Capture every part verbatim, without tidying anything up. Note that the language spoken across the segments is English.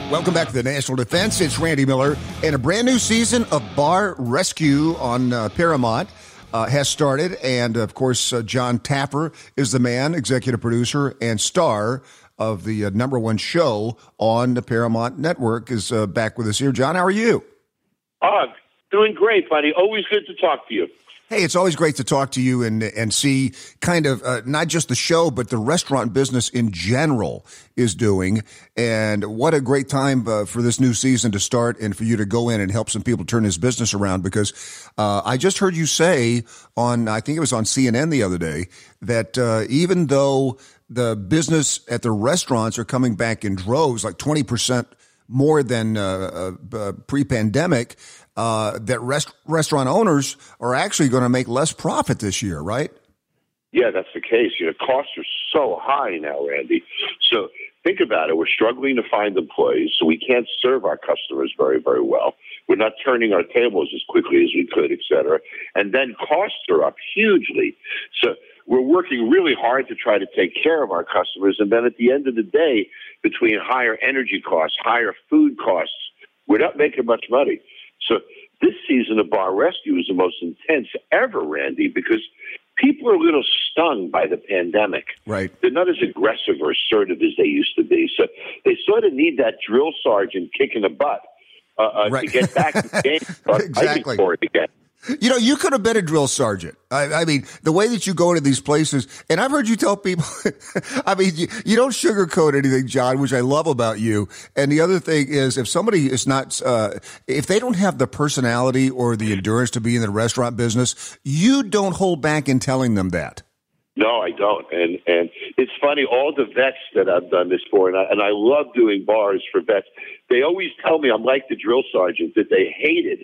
Welcome back to the National Defense. It's Randy Miller, and a brand new season of Bar Rescue on uh, Paramount uh, has started. And of course, uh, Jon Taffer is the man, executive producer and star of the uh, number one show on the Paramount Network, is uh, back with us here. Jon, how are you? Oh, doing great, buddy. Always good to talk to you. Hey, it's always great to talk to you and and see kind of uh, not just the show, but the restaurant business in general is doing. And what a great time uh, for this new season to start and for you to go in and help some people turn this business around. Because uh, I just heard you say on, I think it was on C N N the other day, that uh, even though the business at the restaurants are coming back in droves, like twenty percent more than uh, uh, pre-pandemic, uh, that rest- restaurant owners are actually going to make less profit this year, right? Yeah, that's the case. You know, costs are so high now, Randy. So think about it. We're struggling to find employees, so we can't serve our customers very, very well. We're not turning our tables as quickly as we could, et cetera. And then costs are up hugely. So we're working really hard to try to take care of our customers. And then at the end of the day, between higher energy costs, higher food costs, we're not making much money. So this season of Bar Rescue is the most intense ever, Randy, because people are a little stung by the pandemic. Right. They're not as aggressive or assertive as they used to be. So they sort of need that drill sergeant kicking the butt uh, uh, right. to get back to the game. Start Exactly. fighting for it again. You know, you could have been a drill sergeant. I, I mean, the way that you go into these places, and I've heard you tell people, I mean, you, you don't sugarcoat anything, Jon, which I love about you. And the other thing is, if somebody is not, uh, if they don't have the personality or the endurance to be in the restaurant business, you don't hold back in telling them that. No, I don't. And and it's funny, all the vets that I've done this for, and I, and I love doing bars for vets, they always tell me I'm like the drill sergeant, that they hated.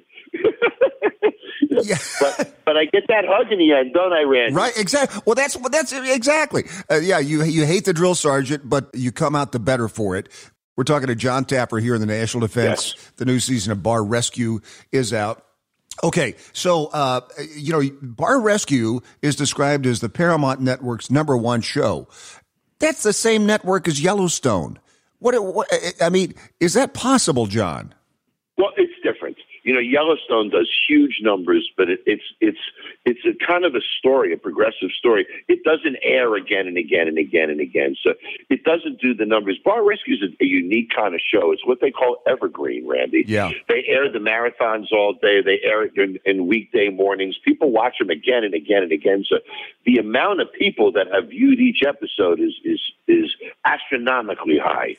Yeah. but but I get that hug in the end, don't I, Randy? Right, exactly. Well, that's well, that's exactly. Uh, yeah, you you hate the drill sergeant, but you come out the better for it. We're talking to Jon Taffer here in the National Defense. Yes. The new season of Bar Rescue is out. Okay, so, uh, you know, Bar Rescue is described as the Paramount Network's number one show. That's the same network as Yellowstone. What, what I mean, is that possible, Jon? Well, it's different. You know, Yellowstone does huge numbers, but it, it's it's it's a kind of a story, a progressive story. It doesn't air again and again and again and again, so it doesn't do the numbers. Bar Rescue is a, a unique kind of show. It's what they call evergreen, Randy. Yeah. They air the marathons all day. They air it in, in weekday mornings. People watch them again and again and again. So the amount of people that have viewed each episode is is is astronomically high.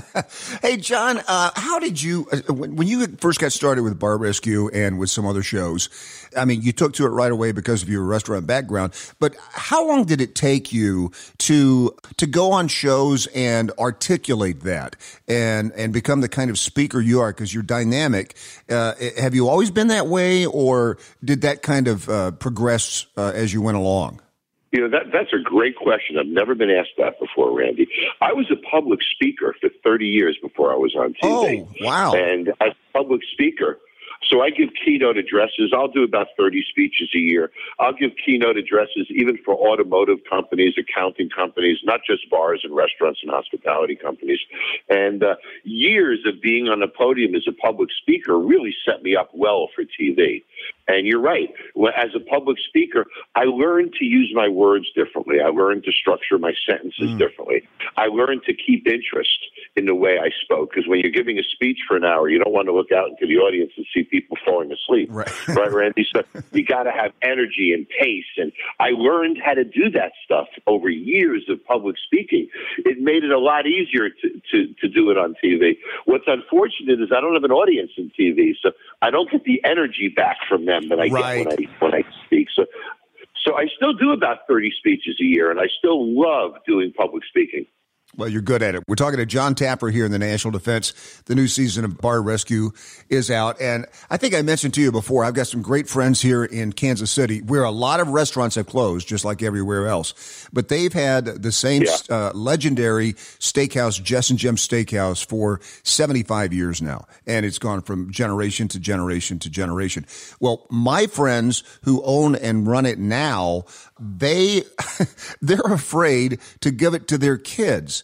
Hey, Jon, uh, how did you uh, when, when you first got started with Bar Rescue and with some other shows? I mean, you took to it right away because of your restaurant background, but how long did it take you to to go on shows and articulate that and and become the kind of speaker you are, because you're dynamic? Uh, have you always been that way, or did that kind of uh, progress uh, as you went along? You know, that that's a great question. I've never been asked that before, Randy. I was a public speaker for thirty years before I was on T V. Oh, wow. And as a public speaker, so I give keynote addresses. I'll do about thirty speeches a year. I'll give keynote addresses even for automotive companies, accounting companies, not just bars and restaurants and hospitality companies. And uh, years of being on the podium as a public speaker really set me up well for T V. And you're right. As a public speaker, I learned to use my words differently. I learned to structure my sentences mm. differently. I learned to keep interest in the way I spoke, because when you're giving a speech for an hour, you don't want to look out into the audience and see people falling asleep. Right, right Randy? So you got to have energy and pace. And I learned how to do that stuff over years of public speaking. It made it a lot easier to, to, to do it on T V. What's unfortunate is I don't have an audience in T V, so I don't get the energy back from them that I right. get when I when I speak. So, so I still do about thirty speeches a year, and I still love doing public speaking. Well, you're good at it. We're talking to Jon Taffer here in the National Defense. The new season of Bar Rescue is out. And I think I mentioned to you before, I've got some great friends here in Kansas City where a lot of restaurants have closed, just like everywhere else. But they've had the same yeah. uh, legendary steakhouse, Jess and Jim Steakhouse, for seventy-five years now. And it's gone from generation to generation to generation. Well, my friends who own and run it now, they, they're afraid to give it to their kids.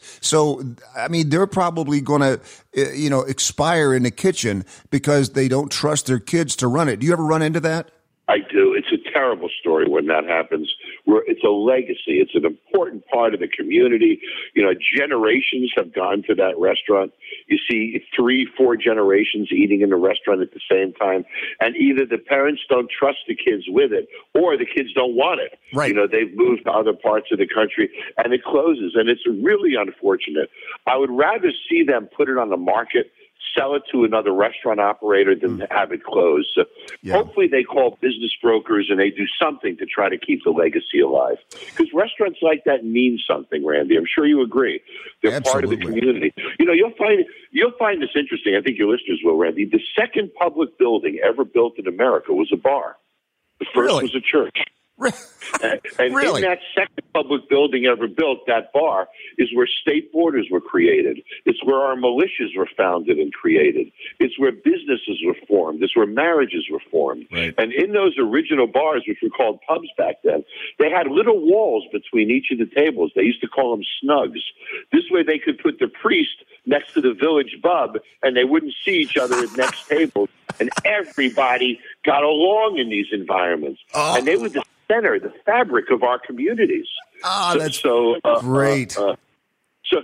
So, I mean, they're probably going to, you know, expire in the kitchen because they don't trust their kids to run it. Do you ever run into that? I do. It's a terrible story when that happens. Where it's a legacy. It's an important part of the community. You know, generations have gone to that restaurant. You see three, four generations eating in the restaurant at the same time. And either the parents don't trust the kids with it or the kids don't want it. Right. You know, they've moved to other parts of the country and it closes. And it's really unfortunate. I would rather see them put it on the market, sell it to another restaurant operator than mm. have it closed. So yeah. Hopefully they call business brokers and they do something to try to keep the legacy alive. Because restaurants like that mean something, Randy. I'm sure you agree. They're Absolutely. part of the community. You know, you'll find you'll find this interesting. I think your listeners will, Randy. The second public building ever built in America was a bar. The first really? was a church. and and really? in that second public building ever built, that bar is where state borders were created. It's where our militias were founded and created. It's where businesses were formed. It's where marriages were formed. Right. And in those original bars, which were called pubs back then, they had little walls between each of the tables. They used to call them snugs. This way they could put the priest next to the village bub, and they wouldn't see each other at next tables. And everybody got along in these environments. Oh. And they were the center, the fabric of our communities. Ah, so, that's so uh, great. Uh, uh, so,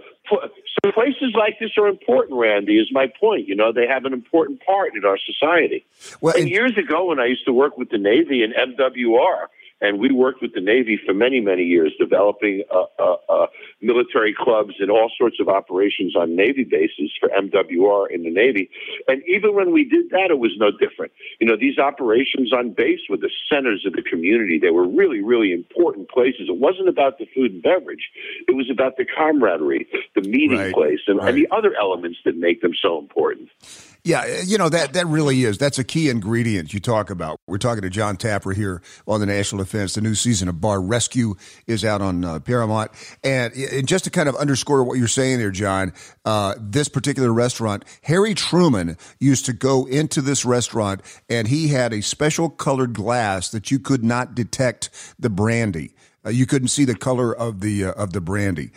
so places like this are important, Randy, is my point. You know, they have an important part in our society. Well, and, and years ago when I used to work with the Navy and M W R, and we worked with the Navy for many, many years, developing uh, uh, uh, military clubs and all sorts of operations on Navy bases for M W R in the Navy. And even when we did that, it was no different. You know, these operations on base were the centers of the community. They were really, really important places. It wasn't about the food and beverage. It was about the camaraderie, the meeting right, place, and, right. and the other elements that make them so important. Yeah, you know, that that really is. That's a key ingredient you talk about. We're talking to John Tapper here on the National Defense. The new season of Bar Rescue is out on uh, Paramount. And, and just to kind of underscore what you're saying there, John, uh, this particular restaurant, Harry Truman used to go into this restaurant, and he had a special colored glass that you could not detect the brandy. Uh, you couldn't see the color of the uh, of the brandy.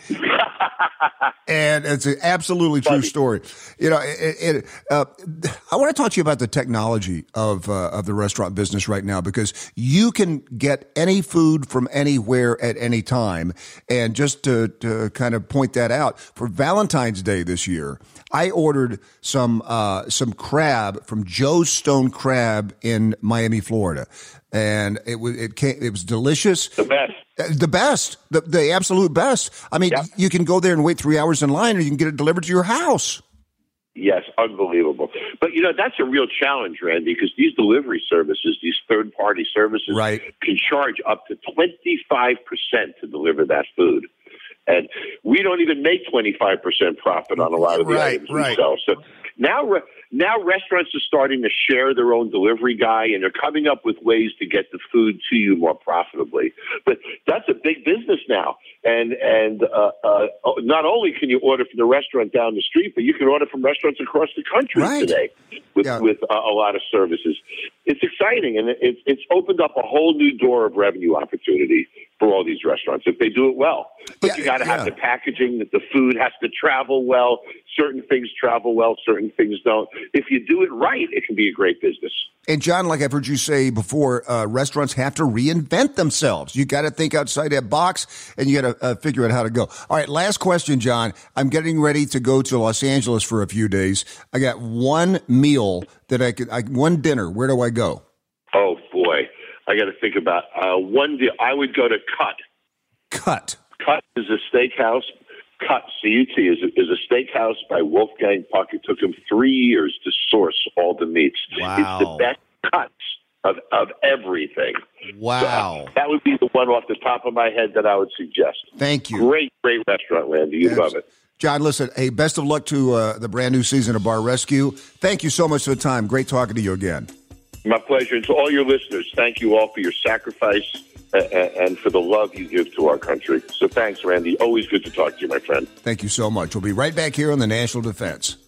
And it's an absolutely true story. You know, it, it, uh, I want to talk to you about the technology of uh, of the restaurant business right now, because you can get any food from anywhere at any time. And just to, to kind of point that out, for Valentine's Day this year, I ordered some uh, some crab from Joe's Stone Crab in Miami, Florida, and it was it came, it was delicious. The best. The best, the, the absolute best. I mean, yep. You can go there and wait three hours in line, or you can get it delivered to your house. Yes, unbelievable. But, you know, that's a real challenge, Randy, because these delivery services, these third-party services, right. can charge up to twenty-five percent to deliver that food. And we don't even make twenty-five percent profit on a lot of the right, items right. we sell. So now, now restaurants are starting to share their own delivery guy, and they're coming up with ways to get the food to you more profitably. But that's a big business now. And and uh, uh, not only can you order from the restaurant down the street, but you can order from restaurants across the country right. today with, yeah. with uh, a lot of services. It's exciting, and it, it's opened up a whole new door of revenue opportunity for all these restaurants if they do it well. But yeah, you got to yeah. have the packaging, that the food has to travel well. Certain things travel well, certain things don't. If you do it right, it can be a great business. And John, like I've heard you say before, uh, restaurants have to reinvent themselves. You got to think outside that box, and you got to uh, figure out how to go. All right, last question, John. I'm getting ready to go to Los Angeles for a few days. I got one meal that I could, I, one dinner. Where do I go? Oh boy, I got to think about uh, one. Di- I would go to Cut. Cut. Cut is a steakhouse. Cut, C U T, is a, is a steakhouse by Wolfgang Puck. It took him three years to source all the meats. Wow. It's the best cuts of, of everything. Wow. So that would be the one off the top of my head that I would suggest. Thank you. Great, great restaurant, Randy. You yes. love it. John, listen, hey, best of luck to uh, the brand new season of Bar Rescue. Thank you so much for the time. Great talking to you again. My pleasure. And to all your listeners, thank you all for your sacrifice and for the love you give to our country. So thanks, Randy. Always good to talk to you, my friend. Thank you so much. We'll be right back here on the National Defense.